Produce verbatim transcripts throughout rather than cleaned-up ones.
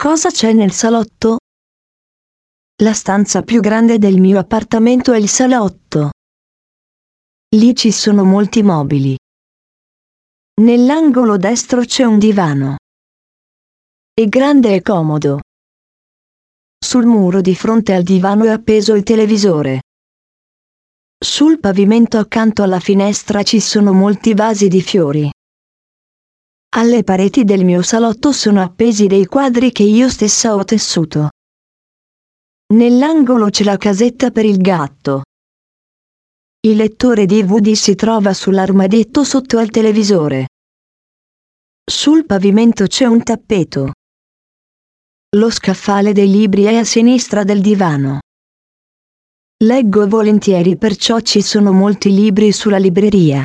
Cosa c'è nel salotto? La stanza più grande del mio appartamento è il salotto. Lì ci sono molti mobili. Nell'angolo destro c'è un divano. È grande e comodo. Sul muro di fronte al divano è appeso il televisore. Sul pavimento accanto alla finestra ci sono molti vasi di fiori. Alle pareti del mio salotto sono appesi dei quadri che io stessa ho tessuto. Nell'angolo c'è la casetta per il gatto. Il lettore D V D si trova sull'armadietto sotto al televisore. Sul pavimento c'è un tappeto. Lo scaffale dei libri è a sinistra del divano. Leggo volentieri, perciò ci sono molti libri sulla libreria.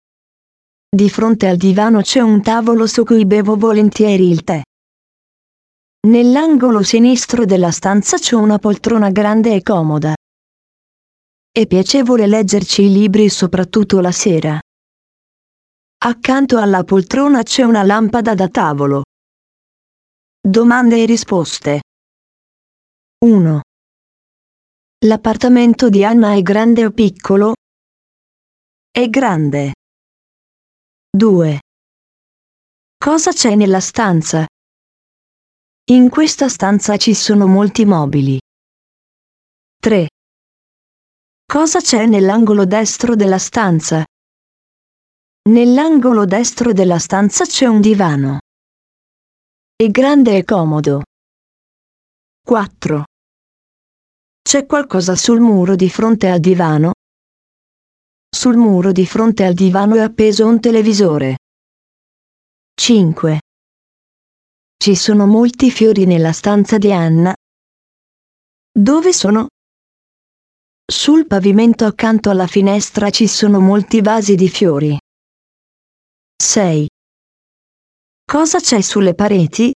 Di fronte al divano c'è un tavolo su cui bevo volentieri il tè. Nell'angolo sinistro della stanza c'è una poltrona grande e comoda. È piacevole leggerci i libri soprattutto la sera. Accanto alla poltrona c'è una lampada da tavolo. Domande e risposte. uno. L'appartamento di Anna è grande o piccolo? È grande. due. Cosa c'è nella stanza? In questa stanza ci sono molti mobili. tre. Cosa c'è nell'angolo destro della stanza? Nell'angolo destro della stanza c'è un divano. È grande e comodo. quattro. C'è qualcosa sul muro di fronte al divano? Sul muro di fronte al divano è appeso un televisore. cinque. Ci sono molti fiori nella stanza di Anna? Dove sono? Sul pavimento accanto alla finestra ci sono molti vasi di fiori. sei. Cosa c'è sulle pareti?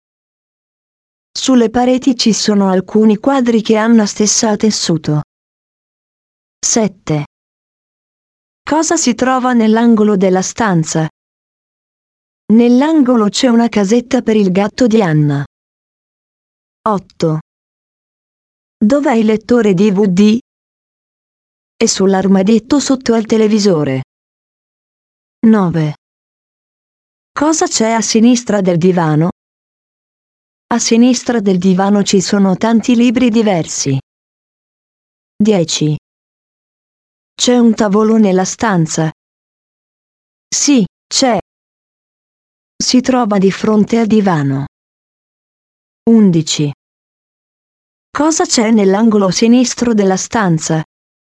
Sulle pareti ci sono alcuni quadri che Anna stessa ha tessuto. sette. Cosa si trova nell'angolo della stanza? Nell'angolo c'è una casetta per il gatto di Anna. otto. Dov'è il lettore D V D? È sull'armadietto sotto al televisore. nove. Cosa c'è a sinistra del divano? A sinistra del divano ci sono tanti libri diversi. dieci. C'è un tavolo nella stanza? Sì, c'è. Si trova di fronte al divano. undici. Cosa c'è nell'angolo sinistro della stanza?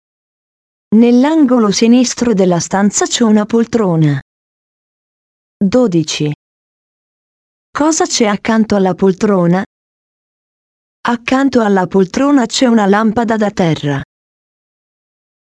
Nell'angolo sinistro della stanza c'è una poltrona. dodici. Cosa c'è accanto alla poltrona? Accanto alla poltrona c'è una lampada da terra.